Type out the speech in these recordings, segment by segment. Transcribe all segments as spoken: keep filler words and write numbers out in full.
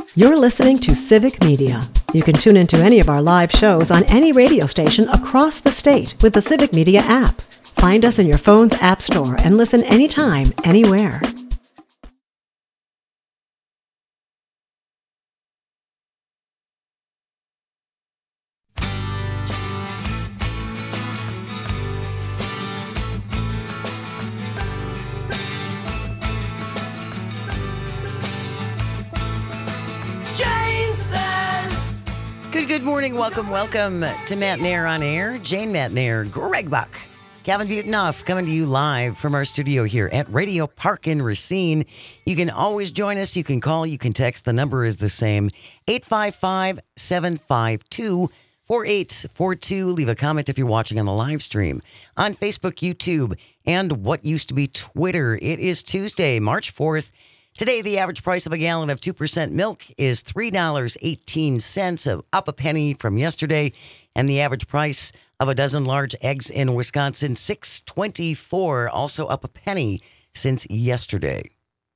You're listening to Civic Media. You can tune into any of our live shows on any radio station across the state with the Civic Media app. Find us in your phone's app store and listen anytime, anywhere. Good, good morning. Welcome, welcome to Matt Nair on Air. Jane Matt Nair, Greg Buck, Calvin Butonoff coming to you live from our studio here at Radio Park in Racine. You can always join us. You can call. You can text. The number is the same, eight five five, seven five two, four eight four two. Leave a comment if you're watching on the live stream on Facebook, YouTube, and what used to be Twitter. It is Tuesday, March fourth. Today, the average price of a gallon of two percent milk is three dollars and eighteen cents, up a penny from yesterday. And the average price of a dozen large eggs in Wisconsin, six dollars and twenty-four cents, also up a penny since yesterday.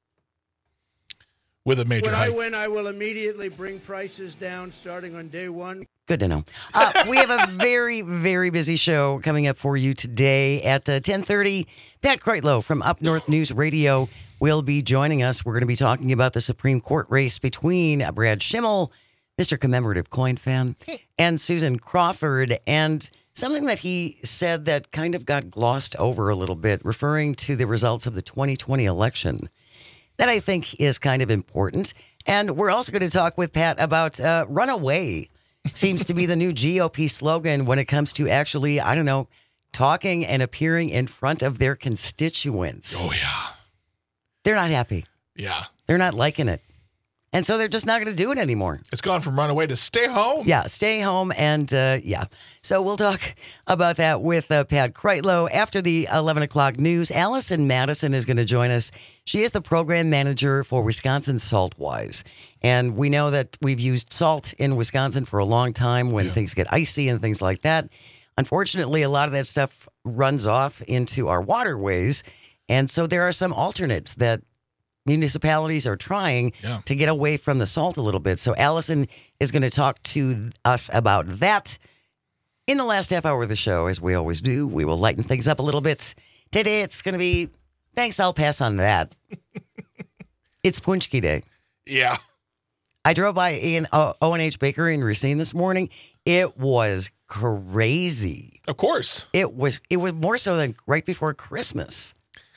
With a major When hike. I win, I will immediately bring prices down starting on day one. Good to know. Uh, we have a very, very busy show coming up for you today at uh, ten thirty. Pat Kreitlow from Up North News Radio will be joining us. We're going to be talking about the Supreme Court race between Brad Schimmel, Mister Commemorative Coin Fan, and Susan Crawford, and something that he said that kind of got glossed over a little bit, referring to the results of the twenty twenty election. That I think is kind of important. And we're also going to talk with Pat about uh, runaway. Seems to be the new G O P slogan when it comes to actually, I don't know, talking and appearing in front of their constituents. Oh, yeah. They're not happy. Yeah. They're not liking it. And so they're just not going to do it anymore. It's gone from runaway to stay home. Yeah, stay home and, uh, yeah. So we'll talk about that with uh, Pat Kreitlow. After the eleven o'clock news, Allison Madison is going to join us. She is the program manager for Wisconsin Saltwise. And we know that we've used salt in Wisconsin for a long time when Yeah. things get icy and things like that. Unfortunately, a lot of that stuff runs off into our waterways. And so there are some alternates that municipalities are trying Yeah. to get away from the salt a little bit. So Allison is going to talk to us about that in the last half hour of the show, as we always do. We will lighten things up a little bit. Today it's going to be, thanks, I'll pass on that. It's Punchki Day. Yeah. I drove by an O and H Bakery in Racine this morning. It was crazy. Of course. It was, it was more so than right before Christmas.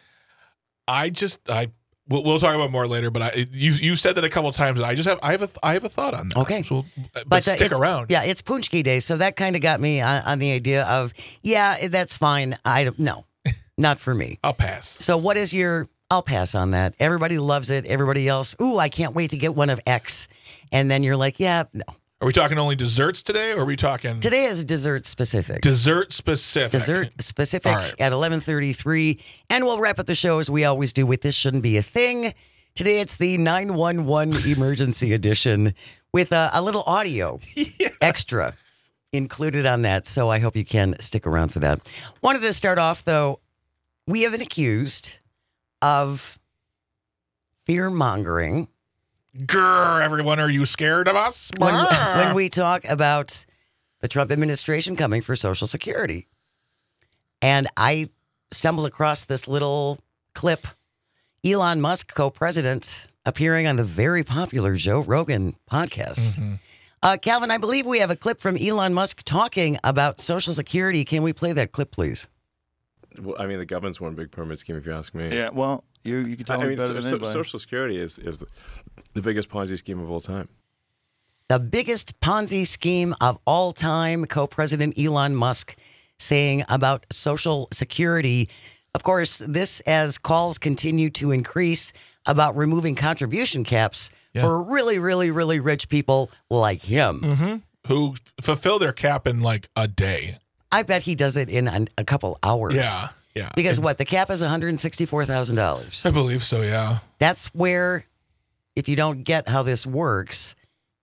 I just, I, we'll, we'll talk about more later, but I, you, you said that a couple of times. And I just have, I have a, I have a thought on that. Okay. So, but, But uh, stick it's- around. Yeah, it's Punchki Day, so that kind of got me on, on the idea of, yeah, that's fine. I don't, no, not for me. I'll pass. So what is your, I'll pass on that. Everybody loves it. Everybody else, ooh, I can't wait to get one of X. And then you're like, yeah, no. Are we talking only desserts today, or are we talking Today is dessert specific. dessert specific? Dessert specific All right. at eleven thirty-three. And we'll wrap up the show as we always do with This Shouldn't Be a Thing. Today it's the nine one one emergency edition with a, a little audio Yeah. extra included on that. So I hope you can stick around for that. Wanted to start off, though. We have been accused of fear mongering Grr, everyone, are you scared of us? when, Brr. when we talk about the Trump administration coming for Social Security. And I stumbled across this little clip. Elon Musk, co-president, appearing on the very popular Joe Rogan podcast. Mhm. Uh, Calvin, I believe we have a clip from Elon Musk talking about Social Security. Can we play that clip, please? Well, I mean, the government's one big pyramid scheme, if you ask me. Yeah, well, you you can tell I me mean, better so, than so, anybody. Social Security is, is the, the biggest Ponzi scheme of all time. The biggest Ponzi scheme of all time, co-president Elon Musk saying about Social Security. Of course, this as calls continue to increase about removing contribution caps Yeah. for really, really, really rich people like him. Mhm. Who fulfill their cap in like a day. I bet he does it in an, a couple hours. Yeah. Yeah. Because what? The cap is one hundred sixty-four thousand dollars. I believe so, yeah. That's where, if you don't get how this works,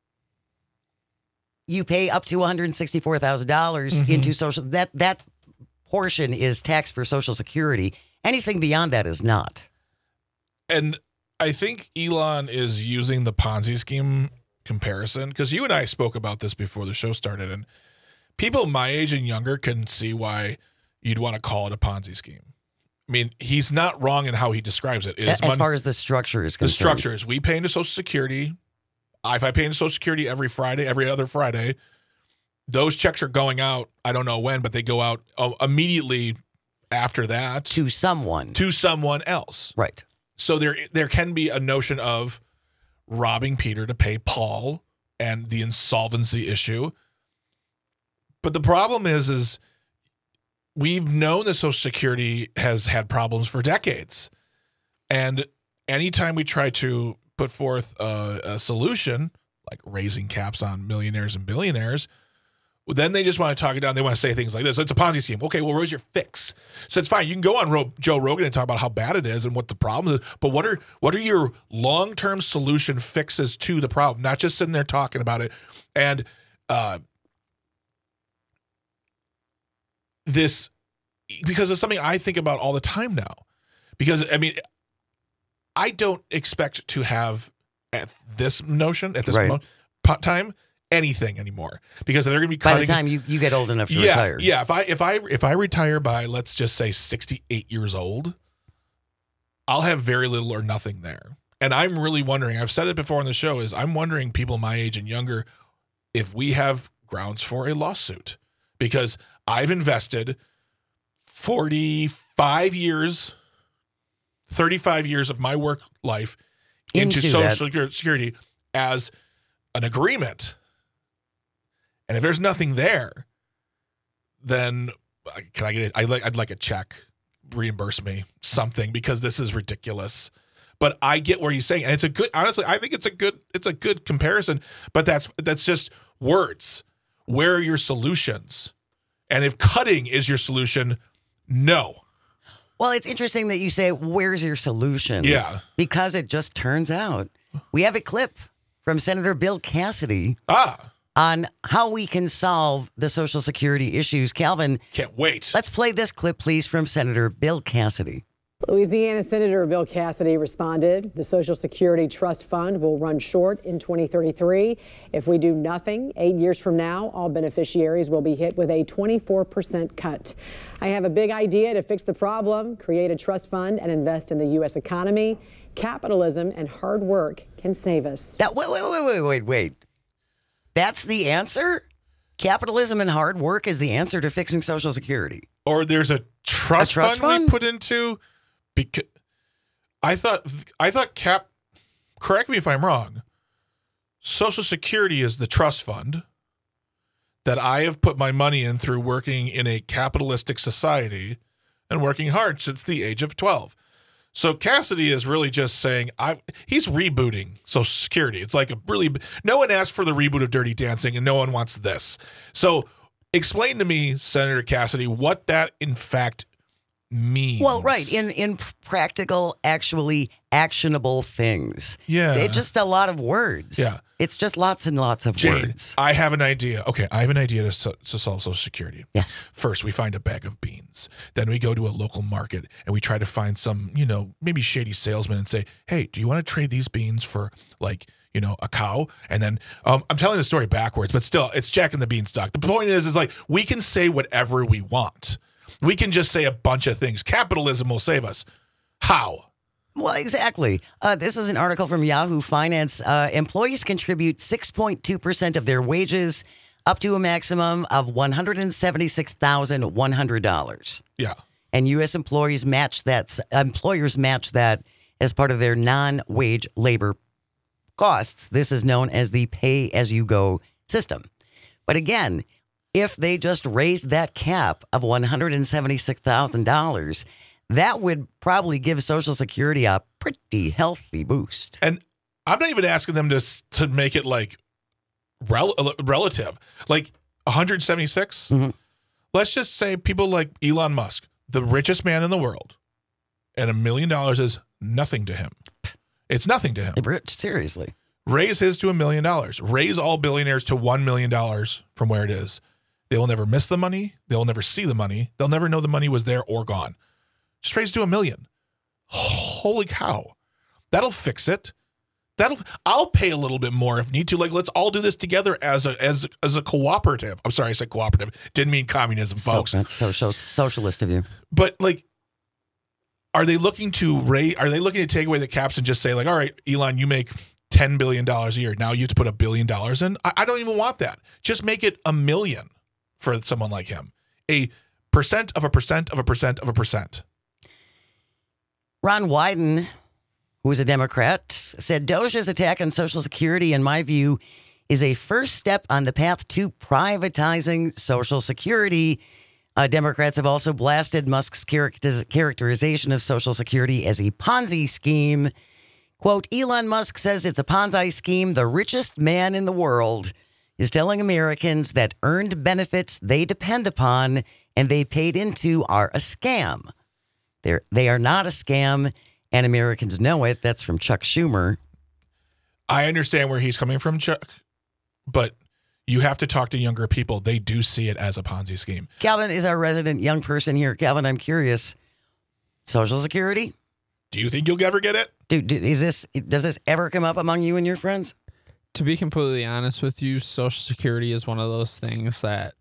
you pay up to one hundred sixty-four thousand dollars Mhm. into social. That that portion is taxed for Social Security. Anything beyond that is not. And I think Elon is using the Ponzi scheme comparison, because you and I spoke about this before the show started, and people my age and younger can see why you'd want to call it a Ponzi scheme. I mean, he's not wrong in how he describes it. It is As mon- far as the structure is the concerned. structure is we pay into Social Security. If I pay into Social Security every Friday, every other Friday, those checks are going out. I don't know when, but they go out uh, immediately after that To someone. to someone else. Right. So there, there can be a notion of robbing Peter to pay Paul and the insolvency issue. But the problem is, is we've known that Social Security has had problems for decades. And anytime we try to put forth a, a solution, like raising caps on millionaires and billionaires, well, then they just want to talk it down. They want to say things like this. It's a Ponzi scheme. Okay, well, where's your fix? So it's fine. You can go on Ro- Joe Rogan and talk about how bad it is and what the problem is. But what are what are your long-term solution fixes to the problem? Not just sitting there talking about it. And uh, this, because it's something I think about all the time now. Because, I mean, I don't expect to have at this notion, at this Right. mo- po- time, anything anymore, because they're going to be By cutting. the time you, you get old enough to yeah, retire. yeah. If I if I if I retire by, let's just say, sixty-eight years old, I'll have very little or nothing there. And I'm really wondering. I've said it before on the show. Is I'm wondering, people my age and younger, if we have grounds for a lawsuit, because I've invested forty-five years, thirty-five years of my work life into, Into Social that. Security as an agreement. And if there's nothing there, then can I get it? I'd like, I'd like a check, reimburse me, something, because this is ridiculous. But I get where you're saying, and it's a good, honestly, I think it's a good, it's a good comparison, but that's, that's just words. Where are your solutions? And if cutting is your solution, no. Well, it's interesting that you say, where's your solution? Yeah. Because it just turns out we have a clip from Senator Bill Cassidy Ah, on how we can solve the Social Security issues. Calvin, can't wait. let's play this clip, please, from Senator Bill Cassidy. Louisiana Senator Bill Cassidy responded, the Social Security Trust Fund will run short in twenty thirty-three. If we do nothing, eight years from now, all beneficiaries will be hit with a twenty-four percent cut. I have a big idea to fix the problem, create a trust fund and invest in the U S economy. Capitalism and hard work can save us. That, wait, wait, wait, wait, wait, wait. That's the answer? Capitalism and hard work is the answer to fixing Social Security. Or there's a trust, A trust fund, fund? we put into, because I thought I thought cap. Correct me if I'm wrong. Social Security is the trust fund that I have put my money in through working in a capitalistic society and working hard since the age of twelve. So Cassidy is really just saying I he's rebooting Social Security. It's like a really no one asked for the reboot of Dirty Dancing and no one wants this. So explain to me, Senator Cassidy, what that in fact means. Well, right. In in practical, actually actionable things. Yeah. It's just a lot of words. Yeah. It's just lots and lots of Jane, words. I have an idea. Okay, I have an idea to, so- to solve Social Security. Yes. First, we find a bag of beans. Then we go to a local market and we try to find some, you know, maybe shady salesman and say, hey, do you want to trade these beans for, like, you know, a cow? And then um, I'm telling the story backwards, but still, it's Jack and the Beanstalk. The point is, is like, we can say whatever we want. We can just say a bunch of things. Capitalism will save us. How? Well, exactly. Uh, this is an article from Yahoo Finance. Uh, employees contribute six point two percent of their wages up to a maximum of one hundred seventy-six thousand one hundred dollars. Yeah. And U S employees match that, employers match that as part of their non-wage labor costs. This is known as the pay-as-you-go system. But again, if they just raised that cap of one hundred seventy-six thousand dollars, that would probably give Social Security a pretty healthy boost. And I'm not even asking them to to make it like rel- relative, like one hundred seventy-six. Mhm. Let's just say people like Elon Musk, the richest man in the world, and a million dollars is nothing to him. It's nothing to him. Seriously. Raise his to a million dollars. Raise all billionaires to one million dollars from where it is. They will never miss the money. They'll never see the money. They'll never know the money was there or gone. Just raise to a million. Holy cow. That'll fix it. that'll I'll pay a little bit more if need to. Like, let's all do this together as a as as a cooperative. I'm sorry, I said cooperative. Didn't mean communism, So, folks. that's social socialist of you. But like, are they looking to rate? Are they looking to take away the caps and just say like, all right, Elon, you make ten billion dollars a year. Now you have to put a billion dollars in. I, I don't even want that. Just make it a million for someone like him. A percent of a percent of a percent of a percent. Ron Wyden, who is a Democrat, said Doge's attack on Social Security, in my view, is a first step on the path to privatizing Social Security. Uh, Democrats have also blasted Musk's character- characterization of Social Security as a Ponzi scheme. Quote, Elon Musk says it's a Ponzi scheme. The richest man in the world is telling Americans that earned benefits they depend upon and they paid into are a scam. They're, they are not a scam, and Americans know it. That's from Chuck Schumer. I understand where he's coming from, Chuck, but you have to talk to younger people. They do see it as a Ponzi scheme. Calvin is our resident young person here. Calvin, I'm curious. Social Security? Do you think you'll ever get it? Do, do, is this, does this ever come up among you and your friends? To be completely honest with you, Social Security is one of those things that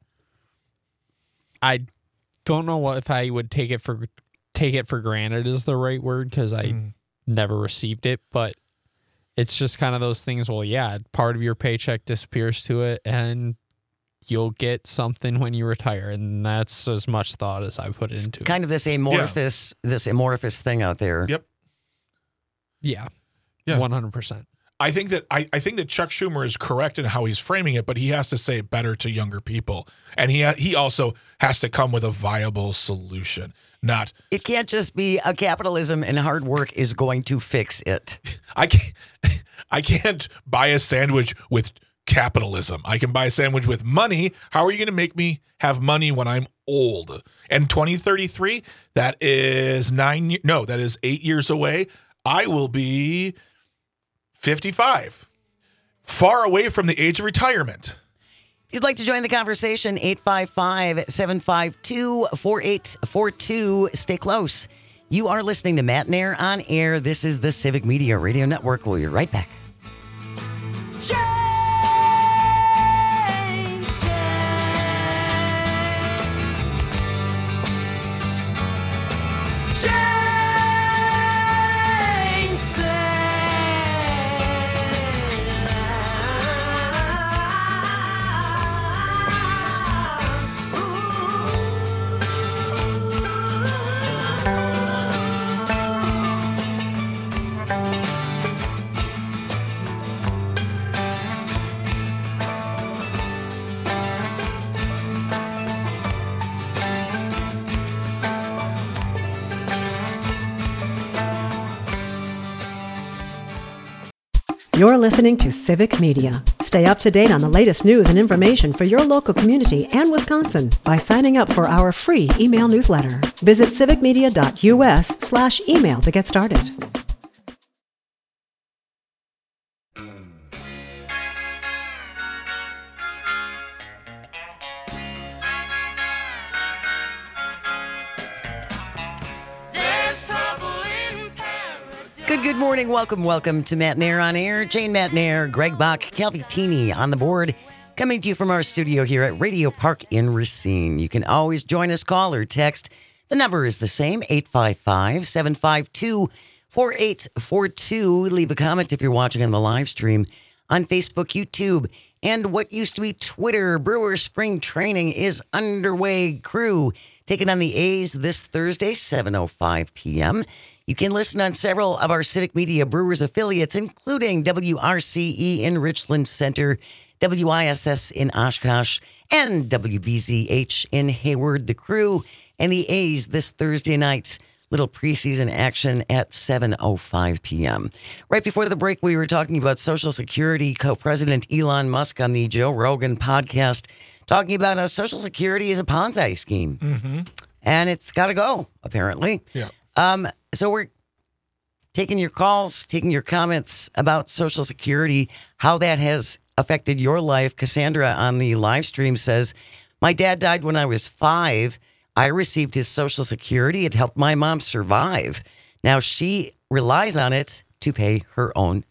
I don't know what if I would take it for take it for granted is the right word, because I mm. never received it, but it's just kind of those things. Well, yeah, part of your paycheck disappears to it, and you'll get something when you retire, and that's as much thought as I put it's into kind it. of this amorphous, yeah. this amorphous thing out there. Yep. Yeah. Yeah. One hundred percent. I think that I, I think that Chuck Schumer is correct in how he's framing it, but he has to say it better to younger people, and he ha- he also has to come with a viable solution. Not it can't just be a capitalism and hard work is going to fix it. I can't I can't buy a sandwich with capitalism. I can buy a sandwich with money. How are you going to make me have money when I'm old? And twenty thirty-three, that is nine. No, that is eight years away. I will be fifty-five, far away from the age of retirement. If you'd like to join the conversation, eight five five, seven five two, four eight four two. Stay close. You are listening to Matt Nair on Air. This is the Civic Media Radio Network. We'll be right back. You're listening to Civic Media. Stay up to date on the latest news and information for your local community and Wisconsin by signing up for our free email newsletter. Visit civicmedia.us slash email to get started. Good, good morning. Welcome, welcome to Matt Nair on Air. Jane Matt Nair, Greg Bach, Calvitini on the board, coming to you from our studio here at Radio Park in Racine. You can always join us, call or text. The number is the same, eight five five, seven five two, four eight four two. Leave a comment if you're watching on the live stream on Facebook, YouTube, and what used to be Twitter. Brewers spring training is underway. Crew taking on the A's this Thursday, seven oh five p.m. You can listen on several of our Civic Media Brewers affiliates, including W R C E in Richland Center, W I S S in Oshkosh, and W B Z H in Hayward. The Crew and the A's this Thursday night. Little preseason action at seven oh five p.m. Right before the break, we were talking about Social Security. Co-President Elon Musk on the Joe Rogan podcast talking about how Social Security is a Ponzi scheme. Mm-hmm. And it's got to go, apparently. Yeah. Um, so we're taking your calls, taking your comments about Social Security, how that has affected your life. Cassandra on the live stream says, my dad died when I was five. I received his Social Security. It helped my mom survive. Now she relies on it to pay her own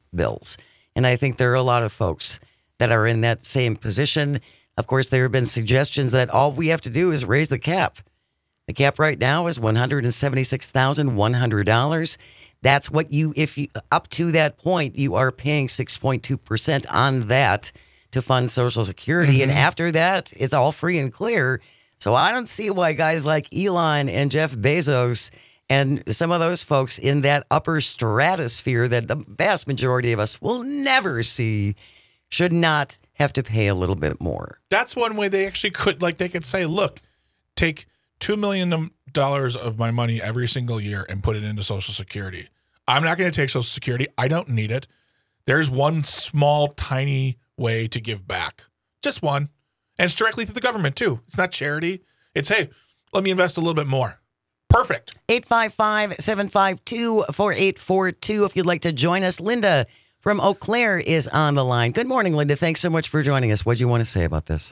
bills. And I think there are a lot of folks that are in that same position. Of course, there have been suggestions that all we have to do is raise the cap. The cap right now is one hundred seventy-six thousand one hundred dollars. That's what you, if you, up to that point, you are paying six point two percent on that to fund Social Security. Mm-hmm. And after that, it's all free and clear. So I don't see why guys like Elon and Jeff Bezos and some of those folks in that upper stratosphere that the vast majority of us will never see should not have to pay a little bit more. That's one way they actually could, like they could say, look, take two million dollars of my money every single year and put it into Social Security. I'm not going to take Social Security. I don't need it. There's one small, tiny way to give back. Just one. And it's directly through the government, too. It's not charity. It's, hey, let me invest a little bit more. Perfect. eight five five, seven five two, four eight four two if you'd like to join us. Linda from Eau Claire is on the line. Good morning, Linda. Thanks so much for joining us. What do you want to say about this?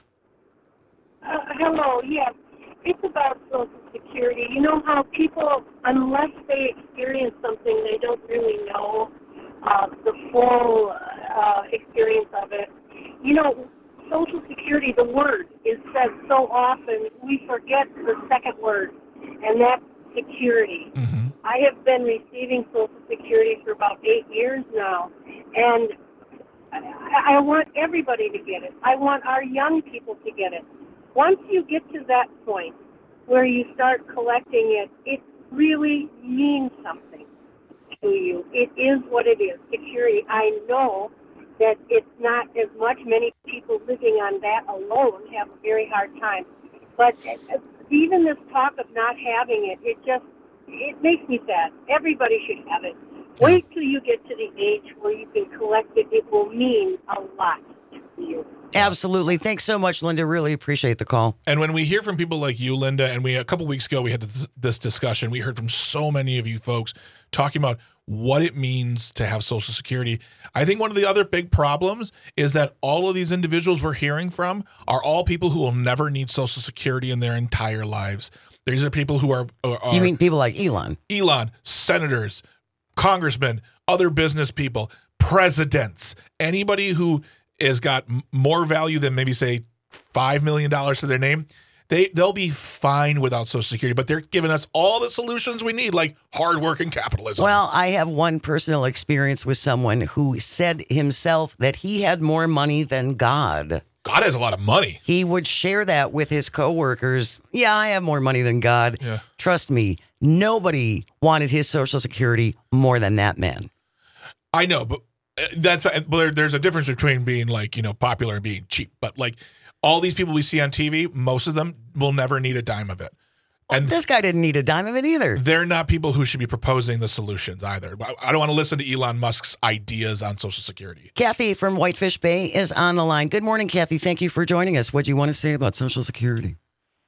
Uh, hello, yes. It's about Social Security. You know how people, unless they experience something, they don't really know uh, the full uh, experience of it. You know, Social Security, the word is said so often, we forget the second word, and that's security. Mm-hmm. I have been receiving Social Security for about eight years now, and I, I want everybody to get it. I want our young people to get it. Once you get to that point where you start collecting it, it really means something to you. It is what it is, security. I know that it's not as much. Many people living on that alone have a very hard time. But even this talk of not having it, it just, it makes me sad. Everybody should have it. Wait till you get to the age where you can collect it. It will mean a lot to you. Absolutely. Thanks so much, Linda. Really appreciate the call. And when we hear from people like you, Linda, and we a couple weeks ago we had this, this discussion, we heard from so many of you folks talking about what it means to have Social Security. I think one of the other big problems is that all of these individuals we're hearing from are all people who will never need Social Security in their entire lives. These are people who are, are You mean people like Elon? Elon, senators, congressmen, other business people, presidents, anybody who has got more value than maybe say five million dollars to their name, they, they'll be fine without Social Security, but they're giving us all the solutions we need, like hard work and capitalism. Well, I have one personal experience with someone who said himself that he had more money than God. God has a lot of money. He would share that with his coworkers. Yeah, I have more money than God. Yeah. Trust me, nobody wanted his Social Security more than that man. I know, but that's but there's a difference between being like, you know, popular and being cheap. But like all these people we see on T V, most of them will never need a dime of it. And well, this guy didn't need a dime of it either. They're not people who should be proposing the solutions either. I don't want to listen to Elon Musk's ideas on Social Security. Kathy from Whitefish Bay is on the line. Good morning, Kathy. Thank you for joining us. What do you want to say about Social Security?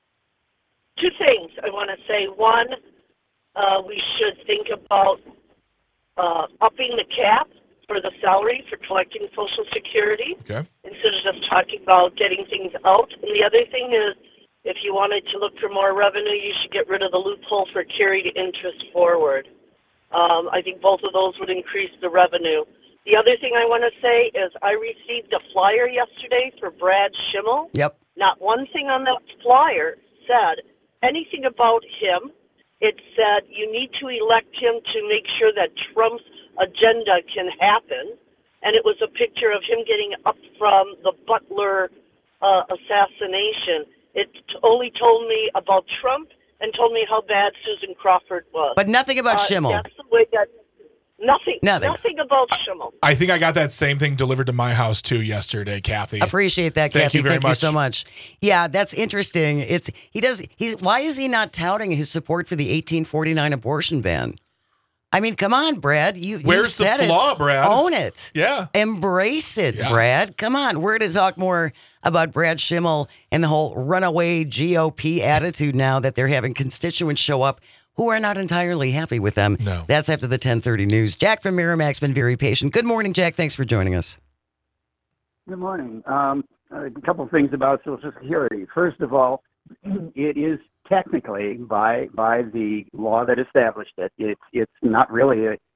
Two things I want to say. One, uh, we should think about uh, upping the cap for the salary for collecting Social Security, okay, instead of just talking about getting things out. And the other thing is, if you wanted to look for more revenue, you should get rid of the loophole for carried interest forward. Um, I think both of those would increase the revenue. The other thing I want to say is I received a flyer yesterday for Brad Schimmel. Yep. Not one thing on that flyer said anything about him. It said you need to elect him to make sure that Trump's agenda can happen. And it was a picture of him getting up from the Butler uh, assassination. It only told me about Trump and told me how bad Susan Crawford was. But nothing about uh, Schimmel. That's the way that, nothing, nothing. Nothing about Schimmel. I think I got that same thing delivered to my house too yesterday, Kathy. Appreciate that, Thank Kathy. you very Thank much. you so much. Yeah, that's interesting. It's he does he's why is he not touting his support for the eighteen forty-nine abortion ban? I mean, come on, Brad. You, Where's you said the flaw, it. Brad? Own it. Yeah. Embrace it, Yeah. Brad. Come on. We're going to talk more about Brad Schimmel and the whole runaway G O P attitude now that they're having constituents show up who are not entirely happy with them. No. That's after the ten thirty news. Jack from Merrimack's been very patient. Good morning, Jack. Thanks for joining us. Good morning. Um, a couple of things about Social Security. First of all, it is technically, by by the law that established it, it's it's not really a,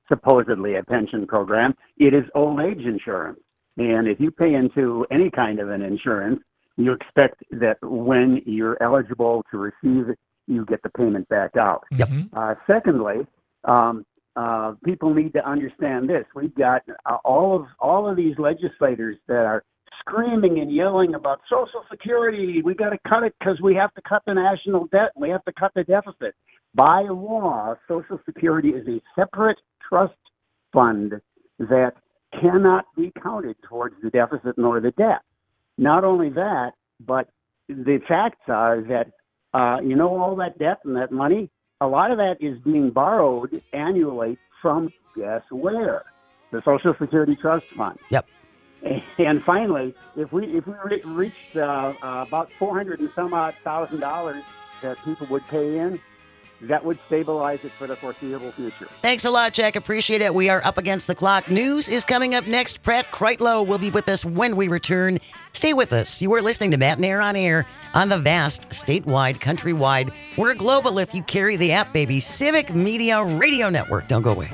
supposedly a pension program. It is old age insurance. And if you pay into any kind of an insurance, you expect that when you're eligible to receive it, you get the payment back out. Yep. Uh, secondly, um, uh, people need to understand this. We've got uh, all of all of these legislators that are screaming and yelling about Social Security. We got to cut it because we have to cut the national debt. We have to cut the deficit. By law, Social Security is a separate trust fund that cannot be counted towards the deficit nor the debt. Not only that, but the facts are that, uh, you know, all that debt and that money, a lot of that is being borrowed annually from, guess where? The Social Security Trust Fund. Yep. And finally, if we if we re- reached uh, uh, about four hundred and some odd thousand dollars that people would pay in, that would stabilize it for the foreseeable future. Thanks a lot, Jack. Appreciate it. We are up against the clock. News is coming up next. Pratt Kreitlow will be with us when we return. Stay with us. You are listening to Matt and Air on Air on the vast, statewide, countrywide. We're global if you carry the app, baby. Civic Media Radio Network. Don't go away.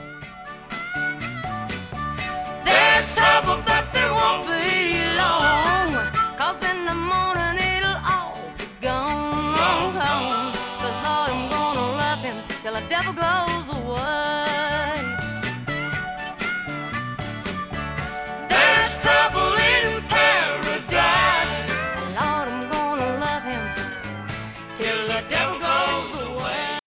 There's trouble, but there won't be long. 'Cause in the morning it'll all be gone, gone, gone. 'Cause Lord, I'm gonna love him till the devil goes away. There's trouble in paradise. Lord, I'm gonna love him till the devil goes away.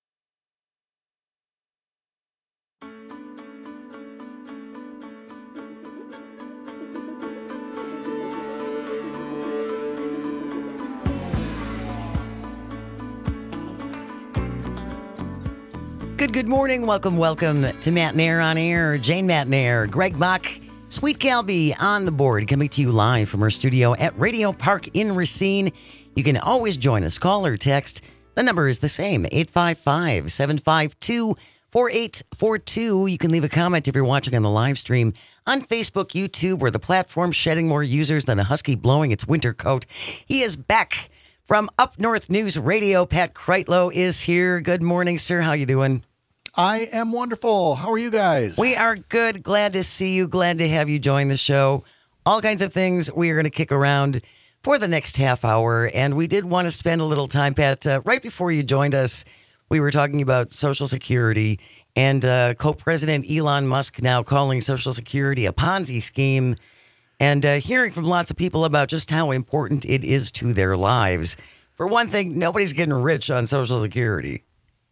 Good, good morning. Welcome, welcome to Matt and Air on Air. Jane Matt and Air, Greg Buck, Sweet Calby on the board, coming to you live from our studio at Radio Park in Racine. You can always join us. Call or text. The number is the same, eight five five, seven five two, four eight four two. You can leave a comment if you're watching on the live stream on Facebook, YouTube, where the platform's shedding more users than a husky blowing its winter coat. He is back from Up North News Radio. Pat Kreitlow is here. Good morning, sir. How you doing? I am wonderful. How are you guys? We are good. Glad to see you. Glad to have you join the show. All kinds of things we are going to kick around for the next half hour. And we did want to spend a little time, Pat. Uh, right before you joined us, we were talking about Social Security and uh, co-president Elon Musk now calling Social Security a Ponzi scheme, and uh, hearing from lots of people about just how important it is to their lives. For one thing, nobody's getting rich on Social Security.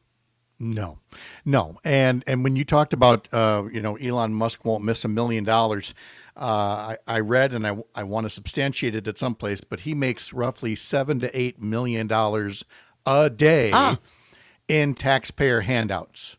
No, no. And and when you talked about, uh, you know, Elon Musk won't miss a million dollars, uh, I, I read and I, I want to substantiate it at some place, but he makes roughly seven to eight million dollars a day ah. in taxpayer handouts.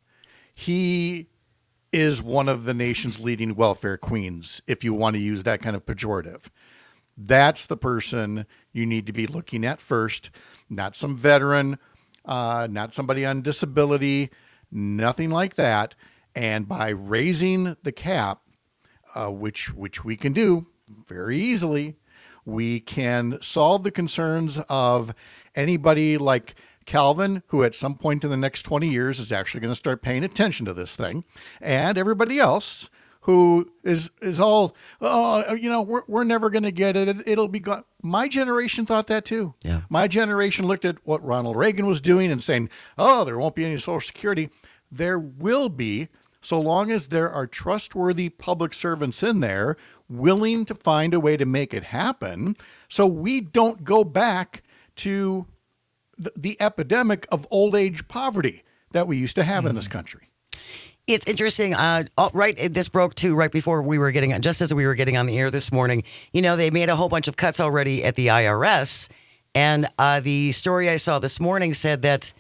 He is one of the nation's leading welfare queens, if you want to use that kind of pejorative. That's the person you need to be looking at first, not some veteran, Uh, not somebody on disability, nothing like that. And by raising the cap, uh, which which we can do very easily, we can solve the concerns of anybody like Calvin, who at some point in the next twenty years is actually going to start paying attention to this thing, and everybody else who is is all, oh, you know, we're we're never going to get it. it. It'll be gone. My generation thought that too. Yeah. My generation looked at what Ronald Reagan was doing and saying, oh, there won't be any Social Security. There will be, so long as there are trustworthy public servants in there willing to find a way to make it happen, so we don't go back to the, the epidemic of old age poverty that we used to have mm. in this country. It's interesting. Uh, right, this broke too right before we were getting, just as we were getting on the air this morning. You know, they made a whole bunch of cuts already at the I R S, and uh, the story I saw this morning said that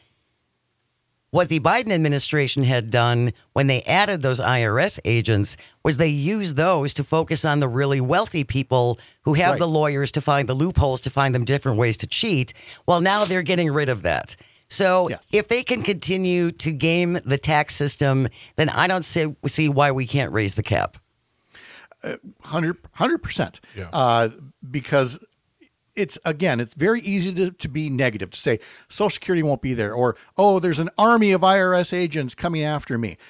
what the Biden administration had done when they added those I R S agents was they used those to focus on the really wealthy people who have right. the lawyers to find the loopholes, to find them different ways to cheat. Well, now they're getting rid of that. So yeah. if they can continue to game the tax system, then I don't see, see why we can't raise the cap. Uh, one hundred percent. Yeah. Uh, because it's, again, it's very easy to, to be negative, to say Social Security won't be there, or, oh, there's an army of I R S agents coming after me.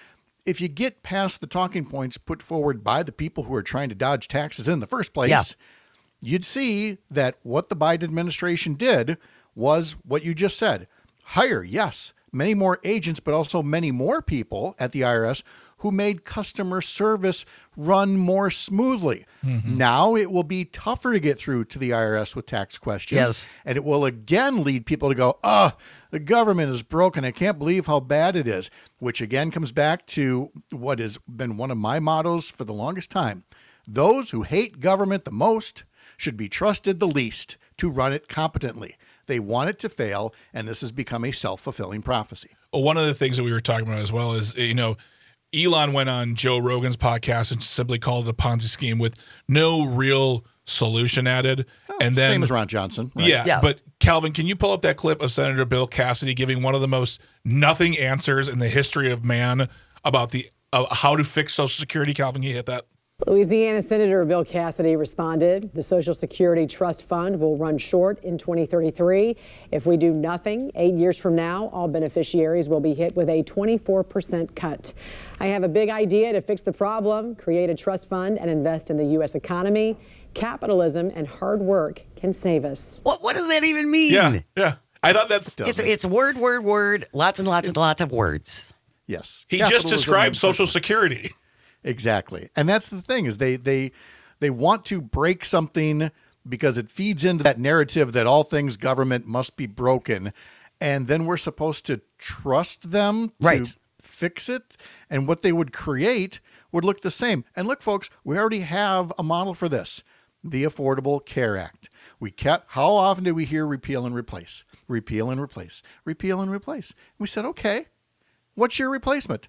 if you get past the talking points put forward by the people who are trying to dodge taxes in the first place, Yeah. you'd see that what the Biden administration did was what you just said. Hire, yes, many more agents, but also many more people at the I R S who made customer service run more smoothly. Mm-hmm. Now it will be tougher to get through to the I R S with tax questions. Yes. And it will again lead people to go, ah, the government is broken. I can't believe how bad it is, which again comes back to what has been one of my mottos for the longest time. Those who hate government the most should be trusted the least to run it competently. They want it to fail, and this has become a self-fulfilling prophecy. Well, one of the things that we were talking about as well is, you know, Elon went on Joe Rogan's podcast and simply called it a Ponzi scheme with no real solution added. Oh, and then same as Ron Johnson. Right? Yeah, yeah, but Calvin, can you pull up that clip of Senator Bill Cassidy giving one of the most nothing answers in the history of man about the uh, how to fix Social Security? Calvin, can you hit that? Louisiana Senator Bill Cassidy responded, the Social Security Trust Fund will run short in twenty thirty-three. If we do nothing, eight years from now, all beneficiaries will be hit with a twenty-four percent cut. I have a big idea to fix the problem, create a trust fund and invest in the U S economy. Capitalism and hard work can save us. What, what does that even mean? Yeah, yeah. I thought that's... It's, it's word, word, word, lots and lots and lots of words. Yes. He just Capitalism described and- Social Security. Exactly. And that's the thing is they they they want to break something because it feeds into that narrative that all things government must be broken. And then we're supposed to trust them to Right. fix it. And what they would create would look the same. And look, folks, we already have a model for this. The Affordable Care Act. We kept, how often do we hear repeal and replace? Repeal and replace. Repeal and replace. We said, okay, what's your replacement?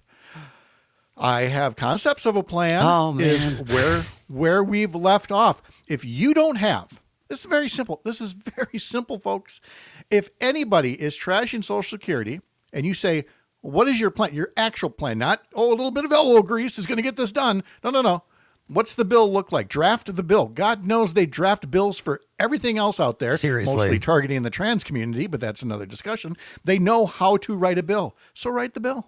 I have concepts of a plan. Oh, man. Is where where we've left off. If you don't have, this is very simple. This is very simple, folks. If anybody is trashing Social Security and you say, what is your plan? Your actual plan, not, oh, a little bit of elbow grease is going to get this done. No, no, no. What's the bill look like? Draft the bill. God knows they draft bills for everything else out there. Seriously. Mostly targeting the trans community, but that's another discussion. They know how to write a bill. So write the bill.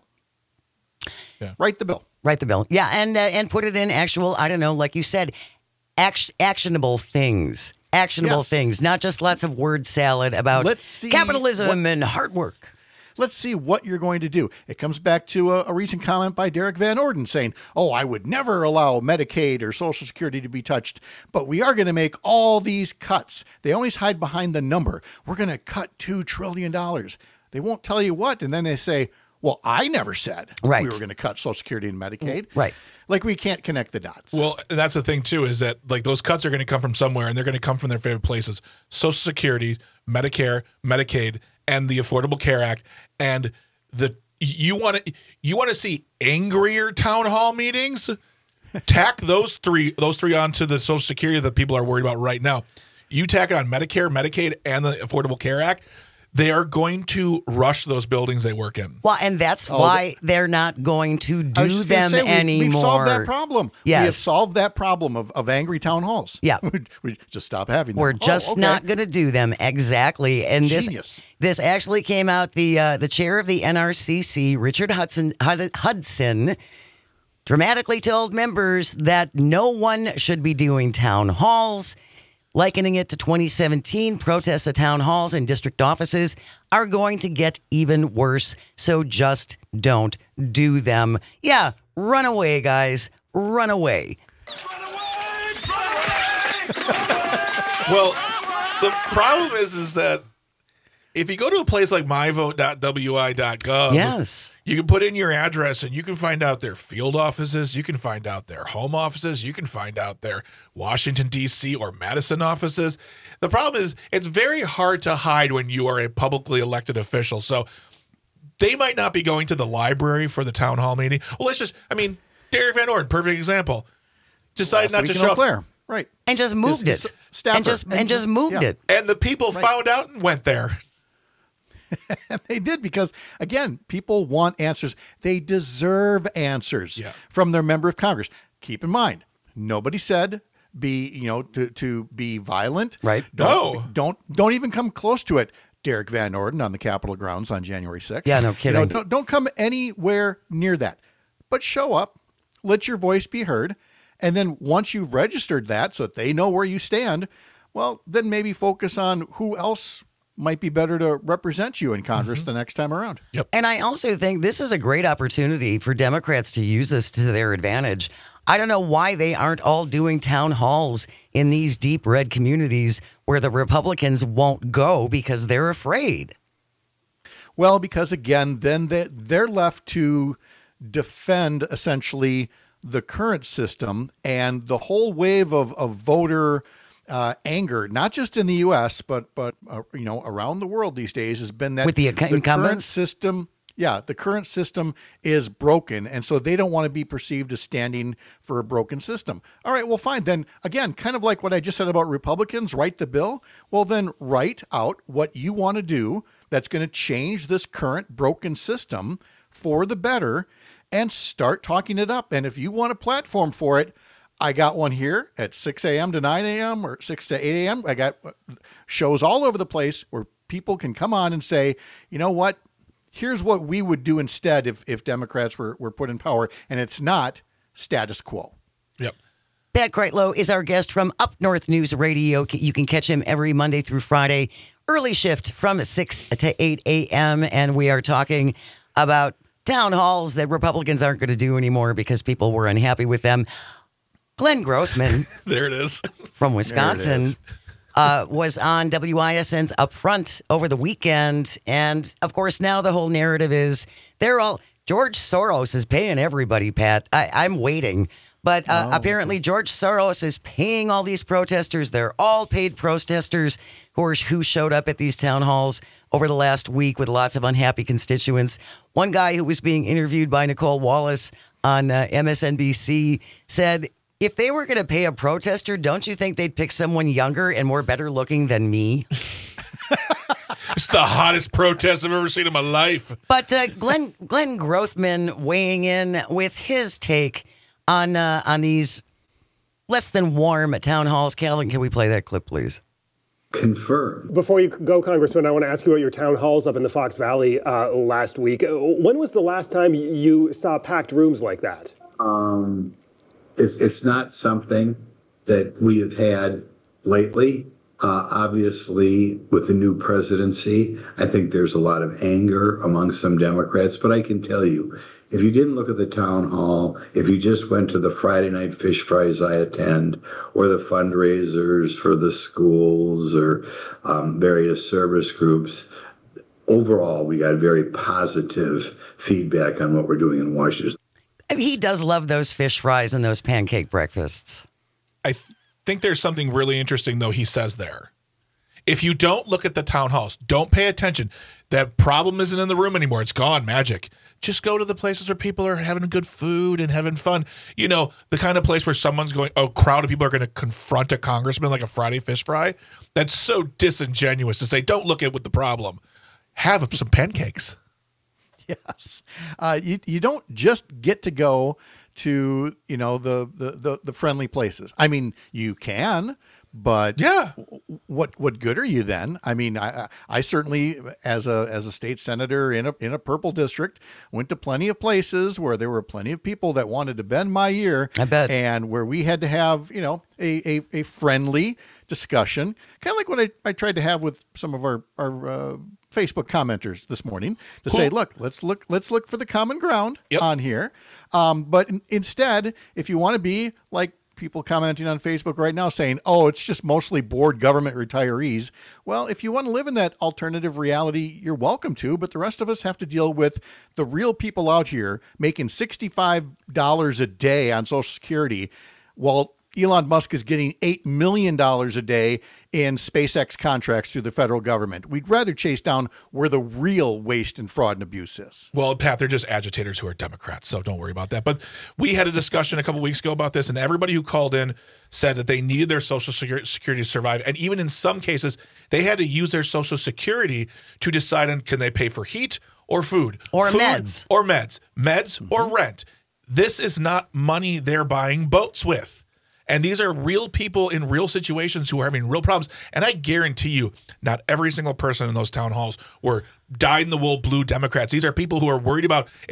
Yeah. Write the bill. Write the bill. Yeah, and uh, and put it in actual, I don't know, like you said, act- actionable things. Actionable Yes. things, not just lots of word salad about Let's see capitalism what- and hard work. Let's see what you're going to do. It comes back to a, a recent comment by Derek Van Orden saying, oh, I would never allow Medicaid or Social Security to be touched, but we are going to make all these cuts. They always hide behind the number. We're going to cut two trillion dollars. They won't tell you what, and then they say, well, I never said Right. we were going to cut Social Security and Medicaid. Right. Like we can't connect the dots. Well, that's the thing too, is that like those cuts are going to come from somewhere, and they're going to come from their favorite places: Social Security, Medicare, Medicaid, and the Affordable Care Act. And the you want to you want to see angrier town hall meetings? Tack those three those three onto the Social Security that people are worried about right now. You tack on Medicare, Medicaid, and the Affordable Care Act. They are going to rush those buildings they work in. Well, and that's Oh, why they're not going to I do was just gonna them say, we've- anymore. We've solved that problem. We have Yes. solved that problem of, of angry town halls. Yeah. we just stop having them. We're Oh, just okay. not going to do them exactly. And this Genius. this actually came out. The uh, the chair of the N R C C, Richard Hudson Hud- Hudson, dramatically told members that no one should be doing town halls, likening it to twenty seventeen. Protests at town halls and district offices are going to get even worse. So just don't do them. Yeah, run away, guys. Run away. Well, the problem is, is that if you go to a place like my vote dot w i dot gov, Yes. you can put in your address and you can find out their field offices, you can find out their home offices, you can find out their Washington, D C or Madison offices. The problem is it's very hard to hide when you are a publicly elected official. So they might not be going to the library for the town hall meeting. Well, let's just, I mean, Derek Van Orden, perfect example. Decided not Last to week in Eau show up. Claire. Right. And just moved His- his it. staffer. And just and just moved Yeah. it. And the people Right. found out and went there. And they did because, again, people want answers. They deserve answers Yeah. from their member of Congress. Keep in mind, nobody said be, you know, to, to be violent. Right. Don't, No. Don't, don't even come close to it. Derek Van Orden on the Capitol grounds on January sixth. Yeah, no You know, kidding. don't, don't come anywhere near that. but show up, let your voice be heard. And then once you've registered that so that they know where you stand, well, then maybe focus on who else might be better to represent you in Congress mm-hmm. the next time around. Yep. And I also think this is a great opportunity for Democrats to use this to their advantage. I don't know why they aren't all doing town halls in these deep red communities where the Republicans won't go because they're afraid. Well, because again, then they, they're left to defend essentially the current system and the whole wave of, of voter uh, anger, not just in the U S, but, but uh, you know, around the world these days has been that with the, the current system, yeah, the current system is broken. And so they don't want to be perceived as standing for a broken system. All right, well, fine. Then again, kind of like what I just said about Republicans, write the bill. Well, then write out what you want to do that's going to change this current broken system for the better and start talking it up. And if you want a platform for it, I got one here at six a.m. to nine a.m. or six to eight a.m. I got shows all over the place where people can come on and say, you know what, here's what we would do instead if, if Democrats were, were put in power. And it's not status quo. Yep. Pat Kreitlow is our guest from Up North News Radio. You can catch him every Monday through Friday, early shift from six to eight a.m. And we are talking about town halls that Republicans aren't going to do anymore because people were unhappy with them. Glenn Grothman, there it is, from Wisconsin, uh, was on W I S N's Up Front over the weekend. And of course, now the whole narrative is they're all George Soros is paying everybody, Pat. I, I'm waiting. But uh, oh. apparently George Soros is paying all these protesters. They're all paid protesters who, are, who showed up at these town halls over the last week with lots of unhappy constituents. One guy who was being interviewed by Nicole Wallace on uh, M S N B C said, if they were going to pay a protester, don't you think they'd pick someone younger and more better looking than me? It's the hottest protest I've ever seen in my life. But uh, Glenn Glenn Grothman weighing in with his take on uh, on these less than warm town halls. Calvin, can we play that clip, please? Confirmed. Before you go, Congressman, I want to ask you about your town halls up in the Fox Valley uh, last week. When was the last time you saw packed rooms like that? Um, it's, it's not something that we have had lately. Uh, obviously, with the new presidency, I think there's a lot of anger among some Democrats. But I can tell you, if you didn't look at the town hall, if you just went to the Friday night fish fries I attend, or the fundraisers for the schools or um, various service groups, overall, we got very positive feedback on what we're doing in Washington. He does love those fish fries and those pancake breakfasts. I th- think there's something really interesting, though, he says there. If you don't look at the town halls, don't pay attention. That problem isn't in the room anymore. It's gone, magic. Just go to the places where people are having good food and having fun. You know, the kind of place where someone's going, a crowd of people are going to confront a congressman like a Friday fish fry. That's so disingenuous to say, don't look at what the problem. Have some pancakes. Yes. Uh, you you don't just get to go to, you know, the, the, the, the friendly places. I mean, you can, but yeah, what what good are you then? I mean, I I certainly, as a as a state senator in a in a purple district, went to plenty of places where there were plenty of people that wanted to bend my ear. I bet. And where we had to have, you know, a a, a friendly discussion, kind of like what I, I tried to have with some of our our uh, Facebook commenters this morning to cool. say, look, let's look, let's look for the common ground yep. on here. Um, but in, instead, if you want to be like people commenting on Facebook right now saying, oh, it's just mostly bored government retirees. Well, if you want to live in that alternative reality, you're welcome to, but the rest of us have to deal with the real people out here making sixty-five dollars a day on Social Security while Elon Musk is getting eight million dollars a day in SpaceX contracts through the federal government. We'd rather chase down where the real waste and fraud and abuse is. Well, Pat, they're just agitators who are Democrats, so don't worry about that. But we had a discussion a couple weeks ago about this, and everybody who called in said that they needed their Social Security to survive. And even in some cases, they had to use their Social Security to decide on can they pay for heat or food. Or food meds. Or meds. Meds mm-hmm. or rent. This is not money they're buying boats with. And these are real people in real situations who are having real problems. And I guarantee you, not every single person in those town halls were dyed-in-the-wool blue Democrats. These are people who are worried about a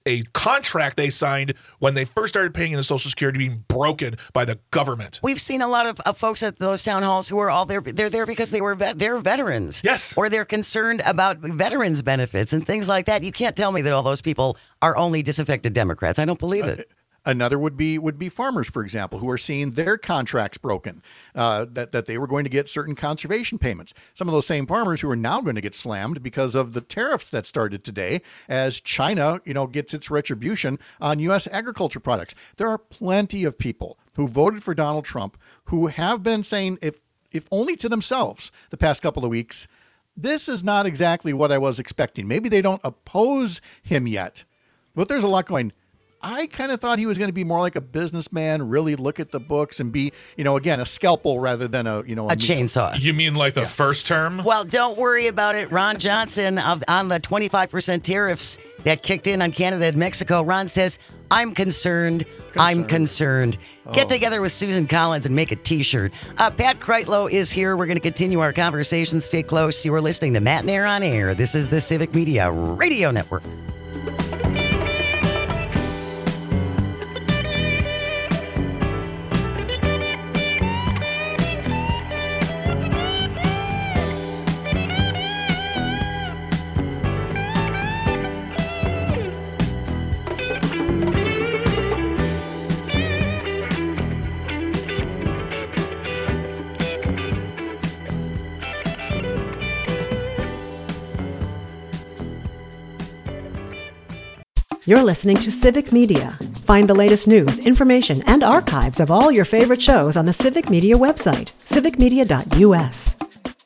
a contract they signed when they first started paying into Social Security being broken by the government. We've seen a lot of uh, folks at those town halls who are all there. They're there because they were vet, they're veterans. Yes. Or they're concerned about veterans benefits and things like that. You can't tell me that all those people are only disaffected Democrats. I don't believe it. Another would be would be farmers, for example, who are seeing their contracts broken, uh, that, that they were going to get certain conservation payments. Some of those same farmers who are now going to get slammed because of the tariffs that started today as China, you know, gets its retribution on U S agriculture products. There are plenty of people who voted for Donald Trump who have been saying, if if only to themselves the past couple of weeks, this is not exactly what I was expecting. Maybe they don't oppose him yet, but there's a lot going. I kind of thought he was going to be more like a businessman, really look at the books and be, you know, again, a scalpel rather than a, you know, A chainsaw. You mean like the yes. first term? Well, don't worry about it. Ron Johnson, of, on the twenty-five percent tariffs that kicked in on Canada and Mexico, Ron says, I'm concerned. concerned. I'm concerned. Oh. Get together with Susan Collins and make a T-shirt. Uh, Pat Kreitlow is here. We're going to continue our conversation. Stay close. You are listening to Matt Nair on Air. This is the Civic Media Radio Network. You're listening to Civic Media. Find the latest news, information, and archives of all your favorite shows on the Civic Media website, civic media dot u s.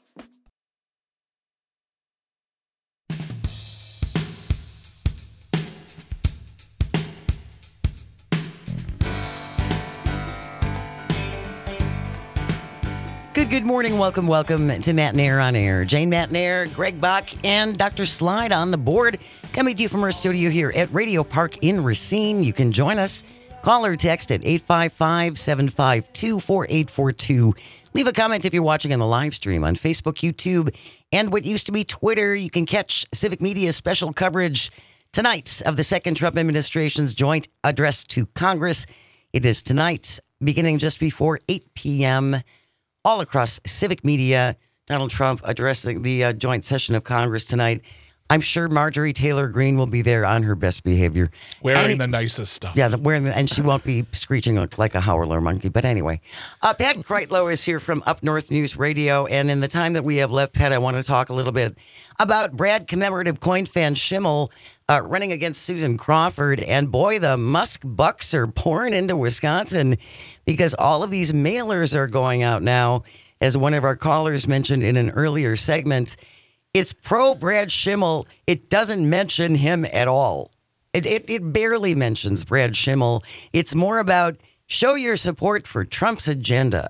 Good, good morning. Welcome, welcome to Matt Nair on Air. Jane Matt Nair, Greg Bach, and Doctor Slide on the board. Coming to you from our studio here at Radio Park in Racine. You can join us. Call or text at eight five five, seven five two, four eight four two. Leave a comment if you're watching on the live stream on Facebook, YouTube, and what used to be Twitter. You can catch Civic Media's special coverage tonight of the second Trump administration's joint address to Congress. It is tonight, beginning just before eight p.m., all across Civic Media. Donald Trump addressing the uh, joint session of Congress tonight. I'm sure Marjorie Taylor Greene will be there on her best behavior. Wearing and, the nicest stuff. Yeah, the, wearing the, and she won't be screeching like a howler monkey. But anyway, uh, Pat Kreitlow is here from Up North News Radio. And in the time that we have left, Pat, I want to talk a little bit about Brad commemorative coin fan Schimmel uh, running against Susan Crawford. And boy, the Musk bucks are pouring into Wisconsin because all of these mailers are going out now. As one of our callers mentioned in an earlier segment, it's pro Brad Schimmel. It doesn't mention him at all. It, it it barely mentions Brad Schimmel. It's more about show your support for Trump's agenda.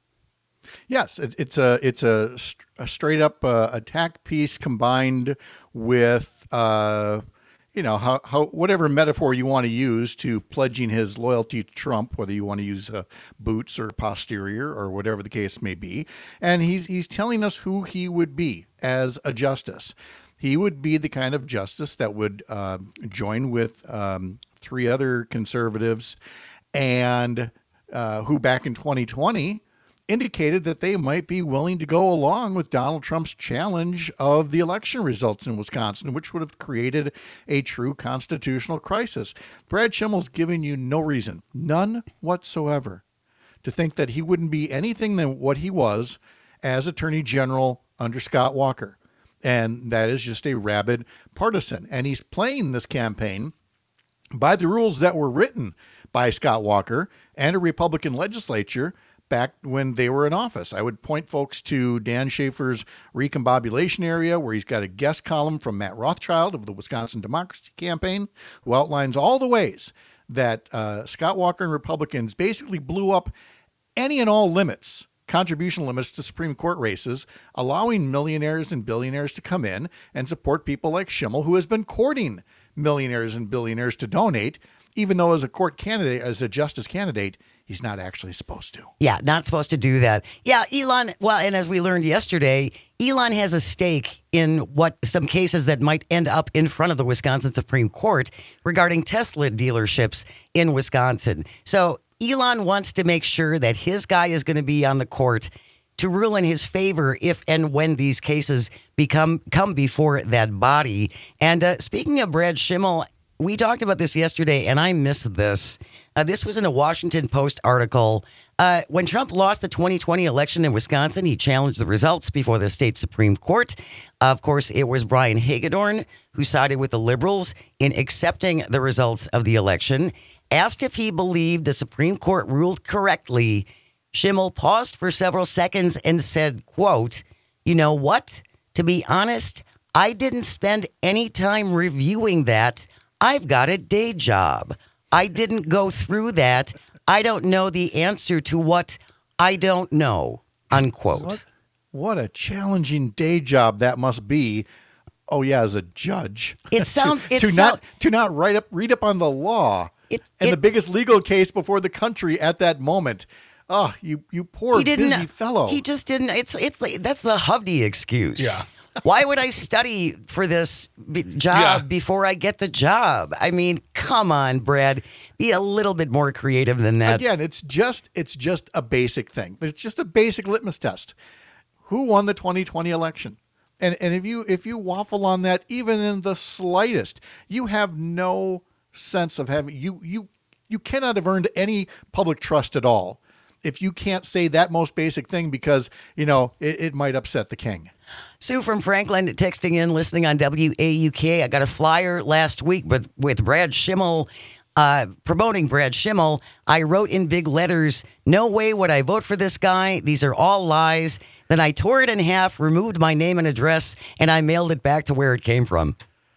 Yes, it, it's a it's a, a straight up uh, attack piece combined with uh, you know how, how whatever metaphor you want to use to pledging his loyalty to Trump, whether you want to use uh, boots or posterior or whatever the case may be, and he's he's telling us who he would be as a justice. He would be the kind of justice that would uh, join with um, three other conservatives, and uh, who back in twenty twenty indicated that they might be willing to go along with Donald Trump's challenge of the election results in Wisconsin, which would have created a true constitutional crisis. Brad Schimmel's giving you no reason, none whatsoever, to think that he wouldn't be anything than what he was as Attorney General under Scott Walker. And that is just a rabid partisan. And he's playing this campaign by the rules that were written by Scott Walker and a Republican legislature back when they were in office. I would point folks to Dan Schaefer's Recombobulation Area, where he's got a guest column from Matt Rothschild of the Wisconsin Democracy Campaign, who outlines all the ways that uh, Scott Walker and Republicans basically blew up any and all limits, contribution limits to Supreme Court races, allowing millionaires and billionaires to come in and support people like Schimmel, who has been courting millionaires and billionaires to donate, even though as a court candidate, as a justice candidate, he's not actually supposed to. Yeah, not supposed to do that. Yeah, Elon, well, and as we learned yesterday, Elon has a stake in what some cases that might end up in front of the Wisconsin Supreme Court regarding Tesla dealerships in Wisconsin. So Elon wants to make sure that his guy is going to be on the court to rule in his favor if and when these cases become come before that body. And uh, speaking of Brad Schimmel, we talked about this yesterday, and I missed this. Uh, this was in a Washington Post article. Uh, when Trump lost the twenty twenty election in Wisconsin, he challenged the results before the state Supreme Court. Uh, of course, it was Brian Hagedorn who sided with the liberals in accepting the results of the election. Asked if he believed the Supreme Court ruled correctly, Schimmel paused for several seconds and said, quote, "You know what? To be honest, I didn't spend any time reviewing that. I've got a day job. I didn't go through that. I don't know the answer to what I don't know," unquote. What, what a challenging day job that must be. Oh yeah, as a judge. It sounds to, it to so- not to not write up read up on the law it, and it, the biggest legal case before the country at that moment. Oh, you you poor he didn't, busy fellow. He just didn't. It's it's like that's the Hovde excuse. Yeah. Why would I study for this b- job Yeah. before I get the job? I mean, come on, Brad. Be a little bit more creative than that. Again, it's just it's just a basic thing. It's just a basic litmus test. Who won the twenty twenty election? And and if you if you waffle on that even in the slightest, you have no sense of having you you you cannot have earned any public trust at all if you can't say that most basic thing because, you know, it, it might upset the king. Sue from Franklin texting in, listening on W A U K. I got a flyer last week with, with Brad Schimmel, uh, promoting Brad Schimmel. I wrote in big letters, "No way would I vote for this guy. These are all lies." Then I tore it in half, removed my name and address, and I mailed it back to where it came from.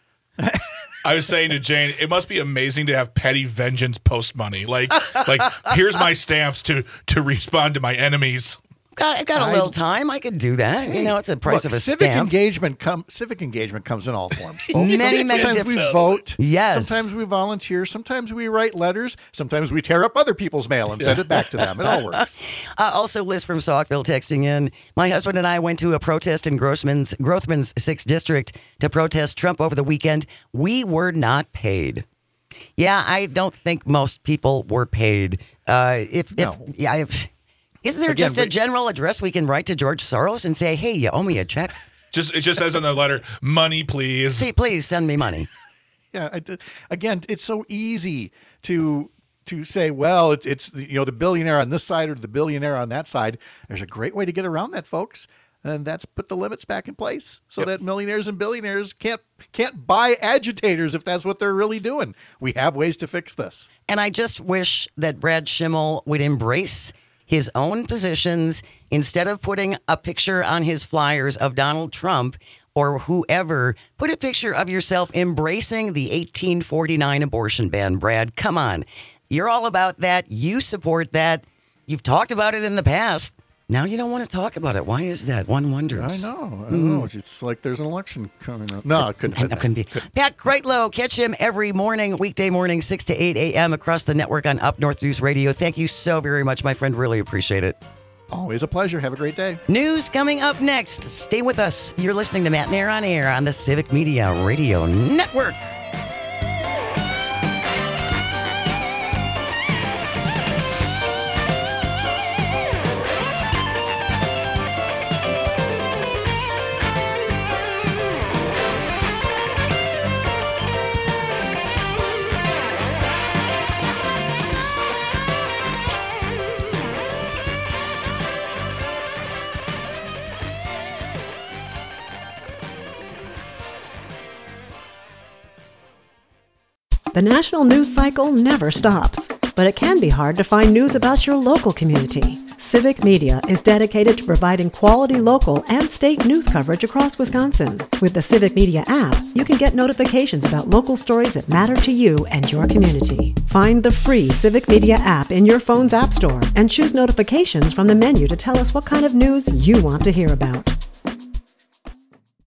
I was saying to Jane, it must be amazing to have petty vengeance post money. Like, like here's my stamps to to respond to my enemies. Got, I got a I- little time. I could do that. You know, it's a price Look, of a civic stamp. engagement come civic engagement comes in all forms. folks. Many, many sometimes we different- vote. Yes. Sometimes we volunteer. Sometimes we write letters. Sometimes we tear up other people's mail and send it back to them. It all works. Uh, also, Liz from Saukville texting in, "My husband and I went to a protest in Grossman's, Grothman's sixth District to protest Trump over the weekend. We were not paid." Yeah, I don't think most people were paid. Uh, if, if No. yeah, if, isn't there Again, just a we- general address we can write to George Soros and say, "Hey, you owe me a check. Just it just says on the letter, "Money, please." See, please send me money." Yeah. I did- again, it's so easy to to say, well, it, it's you know the billionaire on this side or the billionaire on that side. There's a great way to get around that, folks. And that's put the limits back in place so Yep. that millionaires and billionaires can't can't buy agitators if that's what they're really doing. We have ways to fix this. And I just wish that Brad Schimmel would embrace his own positions instead of putting a picture on his flyers of Donald Trump or whoever. Put a picture of yourself embracing the eighteen forty-nine abortion ban, Brad. Come on. You're all about that. You support that. You've talked about it in the past. Now you don't want to talk about it. Why is that? One wonders. I know. I don't know. It's like there's an election coming up. No, it couldn't, That couldn't be. Pat Kreitlow, catch him every morning, weekday morning, six to eight a.m. across the network on Up North News Radio. Thank you so very much, my friend. Really appreciate it. Always a pleasure. Have a great day. News coming up next. Stay with us. You're listening to Matt Nair on Air on the Civic Media Radio Network. The national news cycle never stops, but it can be hard to find news about your local community. Civic Media is dedicated to providing quality local and state news coverage across Wisconsin. With the Civic Media app, you can get notifications about local stories that matter to you and your community. Find the free Civic Media app in your phone's app store and choose notifications from the menu to tell us what kind of news you want to hear about.